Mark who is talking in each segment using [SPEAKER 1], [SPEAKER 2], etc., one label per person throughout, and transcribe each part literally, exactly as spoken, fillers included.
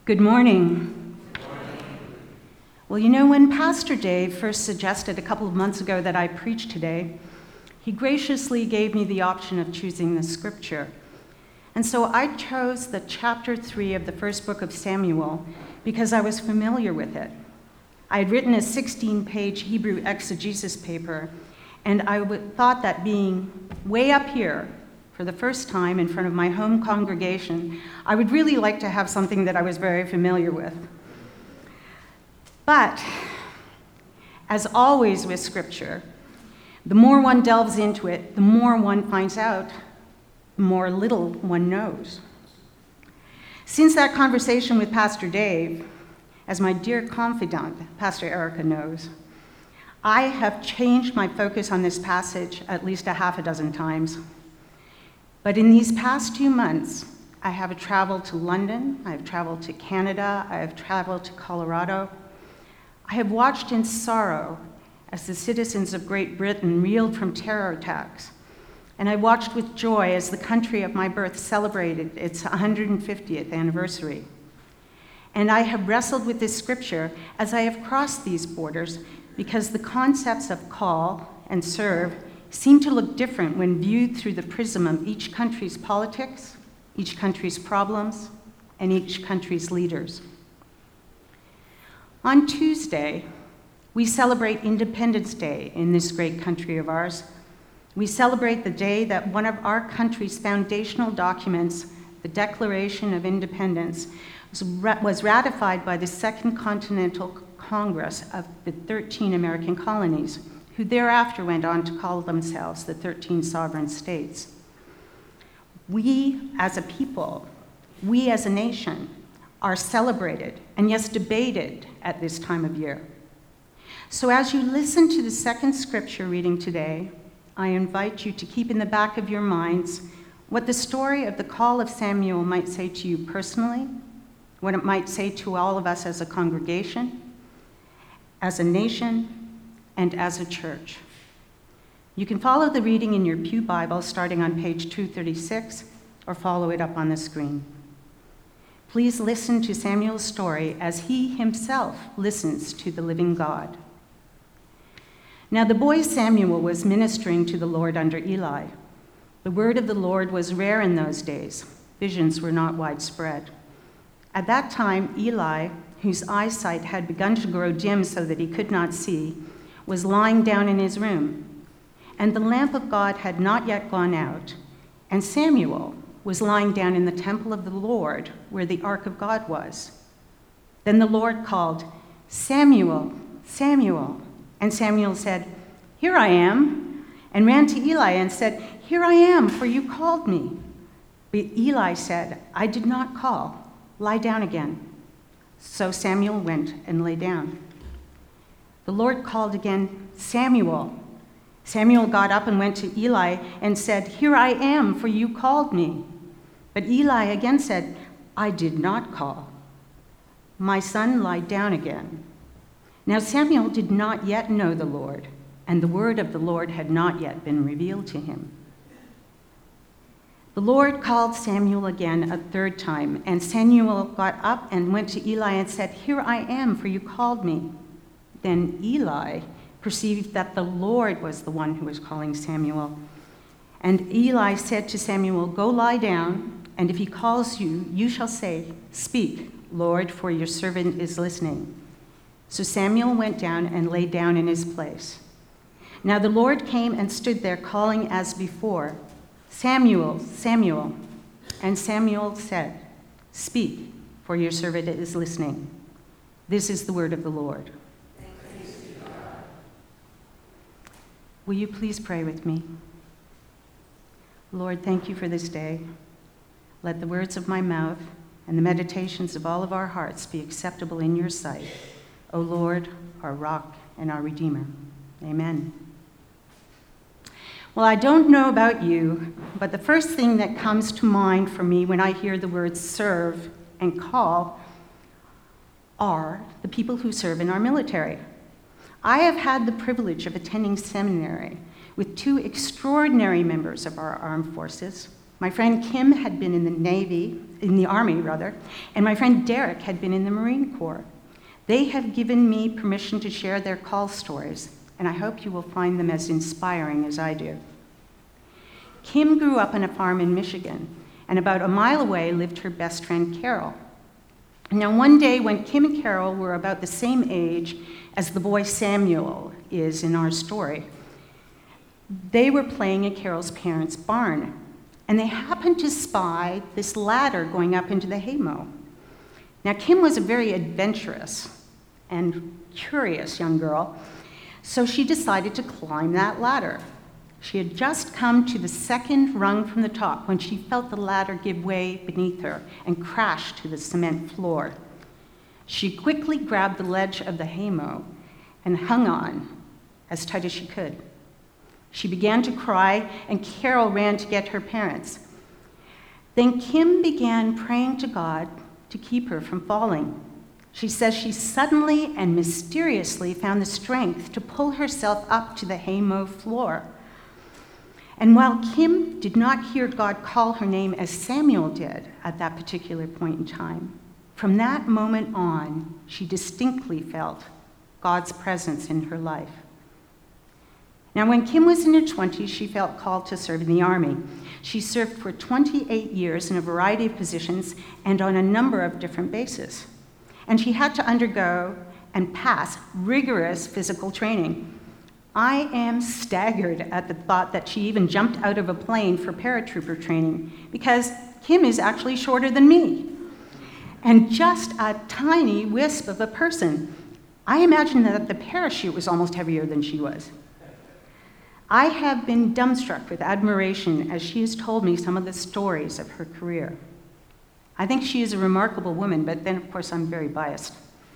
[SPEAKER 1] Good morning. Well, you know, when Pastor Dave first suggested a couple of months ago that I preach today, he graciously gave me the option of choosing the scripture. And so I chose the chapter three of the first book of Samuel because I was familiar with it. I had written a sixteen-page Hebrew exegesis paper, and I w- thought that being way up here for the first time in front of my home congregation, I would really like to have something that I was very familiar with. But, as always with scripture, the more one delves into it, the more one finds out, the more little one knows. Since that conversation with Pastor Dave, as my dear confidant, Pastor Erica knows, I have changed my focus on this passage at least a half a dozen times. But in these past two months, I have traveled to London, I have traveled to Canada, I have traveled to Colorado. I have watched in sorrow as the citizens of Great Britain reeled from terror attacks. And I watched with joy as the country of my birth celebrated its one hundred fiftieth anniversary. And I have wrestled with this scripture as I have crossed these borders because the concepts of call and serve seem to look different when viewed through the prism of each country's politics, each country's problems, and each country's leaders. On Tuesday, we celebrate Independence Day in this great country of ours. We celebrate the day that one of our country's foundational documents, the Declaration of Independence, was ratified by the Second Continental Congress of the thirteen American colonies, who thereafter went on to call themselves the thirteen sovereign states. We as a people, we as a nation, are celebrated and yes, debated at this time of year. So as you listen to the second scripture reading today, I invite you to keep in the back of your minds what the story of the call of Samuel might say to you personally, what it might say to all of us as a congregation, as a nation, and as a church. You can follow the reading in your pew Bible starting on page two thirty-six or follow it up on the screen. Please listen to Samuel's story as he himself listens to the living God. Now the boy Samuel was ministering to the Lord under Eli. The word of the Lord was rare in those days. Visions were not widespread. At that time, Eli, whose eyesight had begun to grow dim so that he could not see, was lying down in his room, and the lamp of God had not yet gone out, and Samuel was lying down in the temple of the Lord where the ark of God was. Then the Lord called, "Samuel, Samuel," and Samuel said, "Here I am," and ran to Eli and said, "Here I am, for you called me." But Eli said, "I did not call. Lie down again." So Samuel went and lay down. The Lord called again, "Samuel." Samuel got up and went to Eli and said, "Here I am, for you called me." But Eli again said, "I did not call. My son, lie down again." Now Samuel did not yet know the Lord, and the word of the Lord had not yet been revealed to him. The Lord called Samuel again a third time, and Samuel got up and went to Eli and said, "Here I am, for you called me." Then Eli perceived that the Lord was the one who was calling Samuel. And Eli said to Samuel, "Go lie down, and if he calls you, you shall say, 'Speak, Lord, for your servant is listening.'" So Samuel went down and lay down in his place. Now the Lord came and stood there, calling as before, "Samuel, Samuel." And Samuel said, "Speak, for your servant is listening." This is the word of the Lord. Will you please pray with me? Lord, thank you for this day. Let the words of my mouth and the meditations of all of our hearts be acceptable in your sight, O Lord, our rock and our Redeemer. Amen. Well, I don't know about you, but the first thing that comes to mind for me when I hear the words serve and call are the people who serve in our military. I have had the privilege of attending seminary with two extraordinary members of our armed forces. My friend Kim had been in the Navy in the Army, rather, and my friend Derek had been in the Marine Corps. They have given me permission to share their call stories, and I hope you will find them as inspiring as I do. Kim grew up on a farm in Michigan, and about a mile away lived her best friend, Carol. Now, one day when Kim and Carol were about the same age as the boy Samuel is in our story, they were playing at Carol's parents' barn, and they happened to spy this ladder going up into the haymow. Now, Kim was a very adventurous and curious young girl, so she decided to climb that ladder. She had just come to the second rung from the top when she felt the ladder give way beneath her and crash to the cement floor. She quickly grabbed the ledge of the haymow and hung on as tight as she could. She began to cry, and Carol ran to get her parents. Then Kim began praying to God to keep her from falling. She says she suddenly and mysteriously found the strength to pull herself up to the haymow floor. And while Kim did not hear God call her name as Samuel did at that particular point in time, from that moment on, she distinctly felt God's presence in her life. Now, when Kim was in her twenties, she felt called to serve in the Army. She served for twenty-eight years in a variety of positions and on a number of different bases. And she had to undergo and pass rigorous physical training. I am staggered at the thought that she even jumped out of a plane for paratrooper training, because Kim is actually shorter than me and just a tiny wisp of a person. I imagine that the parachute was almost heavier than she was. I have been dumbstruck with admiration as she has told me some of the stories of her career. I think she is a remarkable woman, but then, of course, I'm very biased.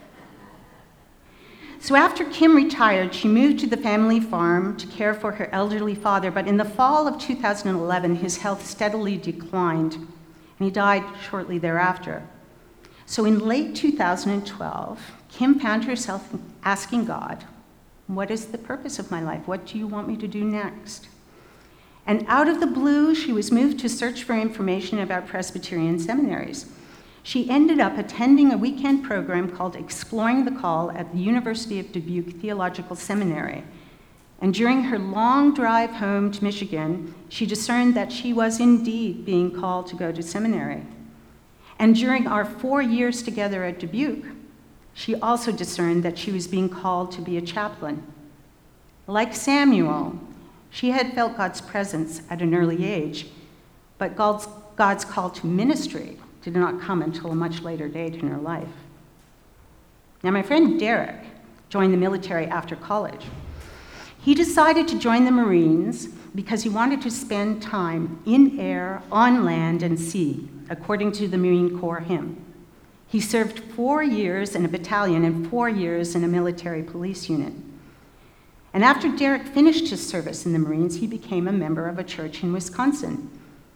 [SPEAKER 1] So after Kim retired, she moved to the family farm to care for her elderly father, but in the fall of two thousand eleven, his health steadily declined, and he died shortly thereafter. So in late two thousand twelve, Kim found herself asking God, "What is the purpose of my life? What do you want me to do next?" And out of the blue, she was moved to search for information about Presbyterian seminaries. She ended up attending a weekend program called Exploring the Call at the University of Dubuque Theological Seminary. And during her long drive home to Michigan, she discerned that she was indeed being called to go to seminary. And during our four years together at Dubuque, she also discerned that she was being called to be a chaplain. Like Samuel, she had felt God's presence at an early age, but God's, God's call to ministry did not come until a much later date in her life. Now, my friend Derek joined the military after college. He decided to join the Marines because he wanted to spend time in air, on land, and sea, according to the Marine Corps hymn. He served four years in a battalion and four years in a military police unit. And after Derek finished his service in the Marines, he became a member of a church in Wisconsin.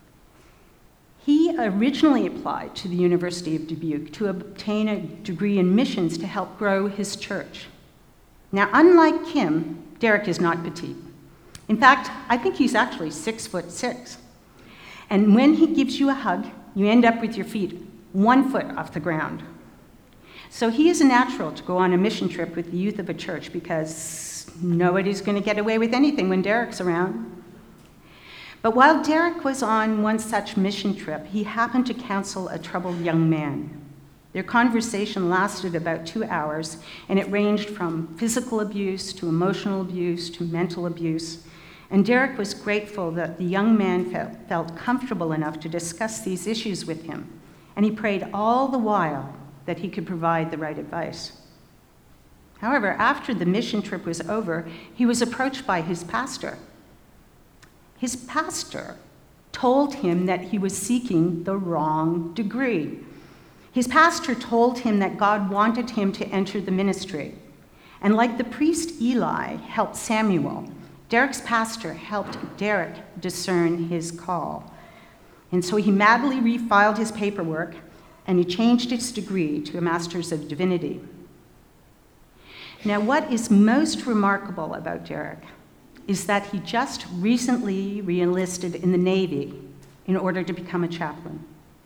[SPEAKER 1] He originally applied to the University of Dubuque to obtain a degree in missions to help grow his church. Now, unlike Kim, Derek is not petite. In fact, I think he's actually six foot six. And when he gives you a hug, you end up with your feet one foot off the ground. So he is a natural to go on a mission trip with the youth of a church, because nobody's going to get away with anything when Derek's around. But while Derek was on one such mission trip, he happened to counsel a troubled young man. Their conversation lasted about two hours, and it ranged from physical abuse to emotional abuse to mental abuse. And Derek was grateful that the young man felt, felt comfortable enough to discuss these issues with him, and he prayed all the while that he could provide the right advice. However, after the mission trip was over, he was approached by his pastor. His pastor told him that he was seeking the wrong degree. His pastor told him that God wanted him to enter the ministry. And like the priest Eli helped Samuel, Derek's pastor helped Derek discern his call. And so he madly refiled his paperwork, and he changed his degree to a Master's of Divinity. Now, what is most remarkable about Derek is that he just recently re-enlisted in the Navy in order to become a chaplain.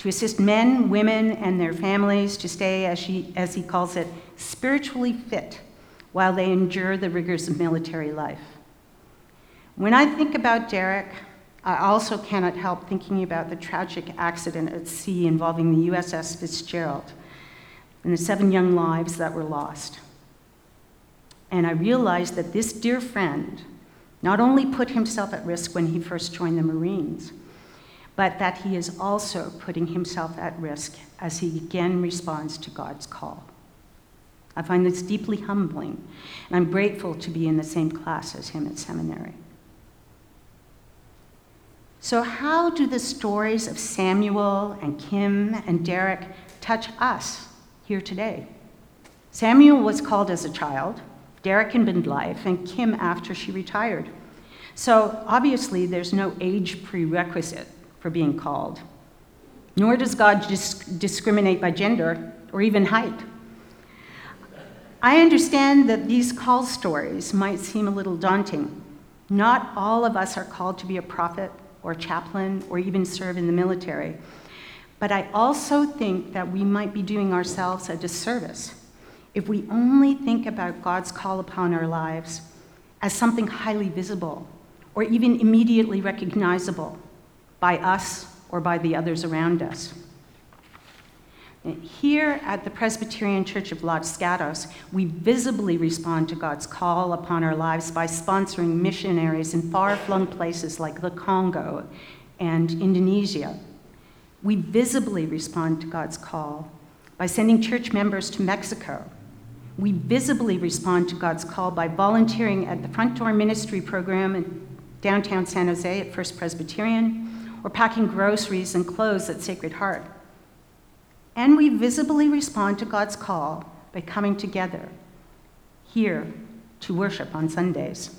[SPEAKER 1] to assist men, women, and their families to stay, as, she, as he calls it, spiritually fit while they endure the rigors of military life. When I think about Derek, I also cannot help thinking about the tragic accident at sea involving the U S S Fitzgerald and the seven young lives that were lost. And I realized that this dear friend not only put himself at risk when he first joined the Marines, but that he is also putting himself at risk as he again responds to God's call. I find this deeply humbling, and I'm grateful to be in the same class as him at seminary. So how do the stories of Samuel and Kim and Derek touch us here today? Samuel was called as a child, Derek in midlife, and Kim after she retired. So obviously there's no age prerequisite for being called, nor does God disc- discriminate by gender or even height. I understand that these call stories might seem a little daunting. Not all of us are called to be a prophet or chaplain or even serve in the military. But I also think that we might be doing ourselves a disservice if we only think about God's call upon our lives as something highly visible or even immediately recognizable by us or by the others around us. Here at the Presbyterian Church of Los Gatos, we visibly respond to God's call upon our lives by sponsoring missionaries in far-flung places like the Congo and Indonesia. We visibly respond to God's call by sending church members to Mexico. We visibly respond to God's call by volunteering at the Front Door Ministry program in downtown San Jose at First Presbyterian, or packing groceries and clothes at Sacred Heart. And we visibly respond to God's call by coming together here to worship on Sundays.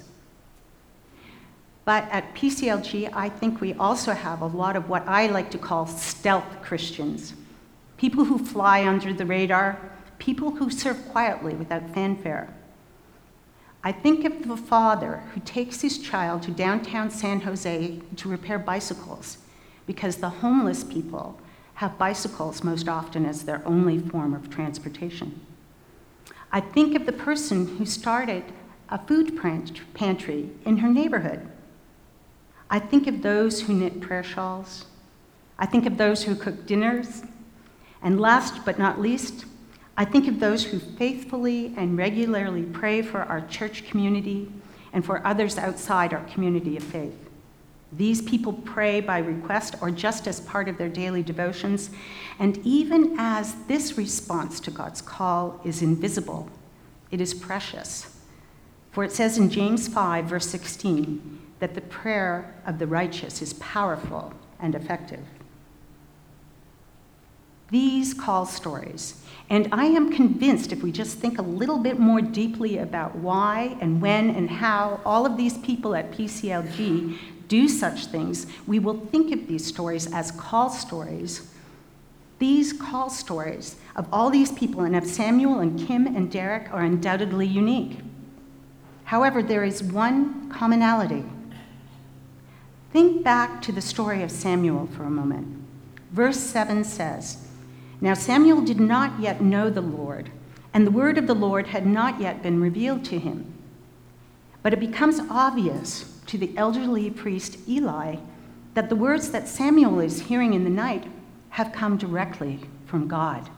[SPEAKER 1] But at P C L G, I think we also have a lot of what I like to call stealth Christians, people who fly under the radar, people who serve quietly without fanfare. I think of the father who takes his child to downtown San Jose to repair bicycles because the homeless people have bicycles most often as their only form of transportation. I think of the person who started a food pantry in her neighborhood. I think of those who knit prayer shawls. I think of those who cook dinners. And last but not least, I think of those who faithfully and regularly pray for our church community and for others outside our community of faith. These people pray by request or just as part of their daily devotions, and even as this response to God's call is invisible, it is precious. For it says in James five, verse sixteen, that the prayer of the righteous is powerful and effective. These call stories, and I am convinced if we just think a little bit more deeply about why and when and how all of these people at P C L G do such things, we will think of these stories as call stories. These call stories of all these people and of Samuel and Kim and Derek are undoubtedly unique. However, there is one commonality. Think back to the story of Samuel for a moment. Verse seven says, "Now Samuel did not yet know the Lord, and the word of the Lord had not yet been revealed to him. But it becomes obvious to the elderly priest Eli that the words that Samuel is hearing in the night have come directly from God."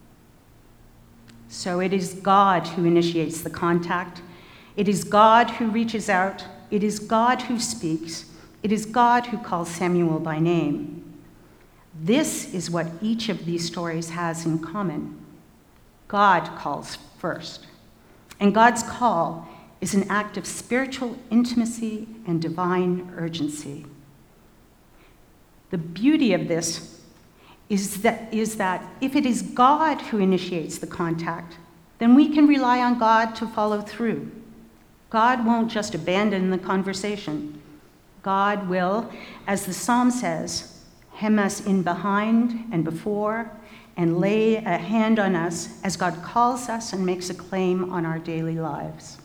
[SPEAKER 1] So it is God who initiates the contact. It is God who reaches out. It is God who speaks. It is God who calls Samuel by name. This is what each of these stories has in common. God calls first. And God's call is an act of spiritual intimacy and divine urgency. The beauty of this is that, is that if it is God who initiates the contact, then we can rely on God to follow through. God won't just abandon the conversation. God will, as the psalm says, hem us in behind and before, and lay a hand on us as God calls us and makes a claim on our daily lives.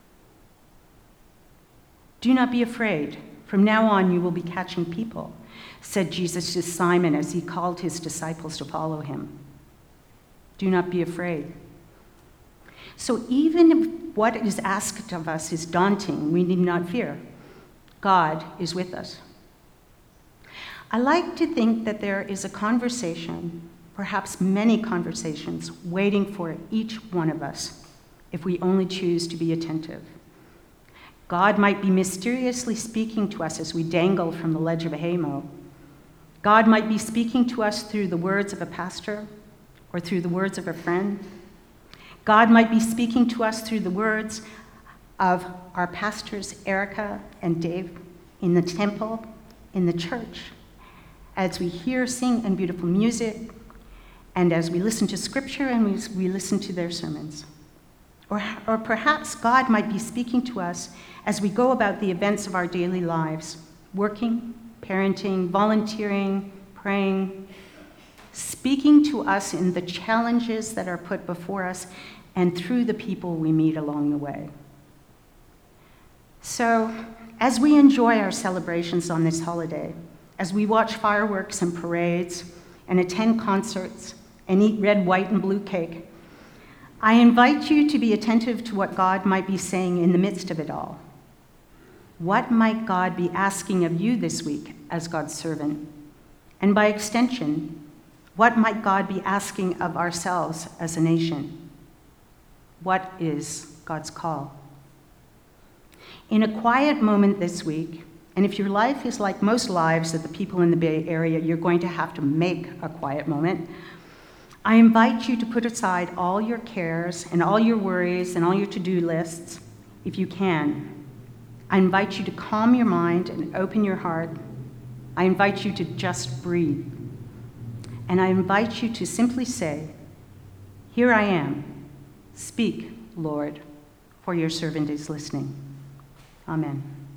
[SPEAKER 1] Do not be afraid. From now on, you will be catching people. said Jesus to Simon as he called his disciples to follow him. Do not be afraid. So even if what is asked of us is daunting, we need not fear. God is with us. I like to think that there is a conversation, perhaps many conversations, waiting for each one of us if we only choose to be attentive. God might be mysteriously speaking to us as we dangle from the ledge of a haymow. God might be speaking to us through the words of a pastor or through the words of a friend. God might be speaking to us through the words of our pastors, Erica and Dave, in the temple, in the church, as we hear, sing, and beautiful music, and as we listen to scripture and we, we listen to their sermons. Or, or perhaps God might be speaking to us as we go about the events of our daily lives, working, parenting, volunteering, praying, speaking to us in the challenges that are put before us and through the people we meet along the way. So, as we enjoy our celebrations on this holiday, as we watch fireworks and parades and attend concerts and eat red, white, and blue cake, I invite you to be attentive to what God might be saying in the midst of it all. What might God be asking of you this week as God's servant? And by extension, what might God be asking of ourselves as a nation? What is God's call? In a quiet moment this week, and if your life is like most lives of the people in the Bay Area, you're going to have to make a quiet moment. I invite you to put aside all your cares and all your worries and all your to-do lists, if you can. I invite you to calm your mind and open your heart. I invite you to just breathe. And I invite you to simply say, "Here I am. Speak, Lord, for your servant is listening." Amen.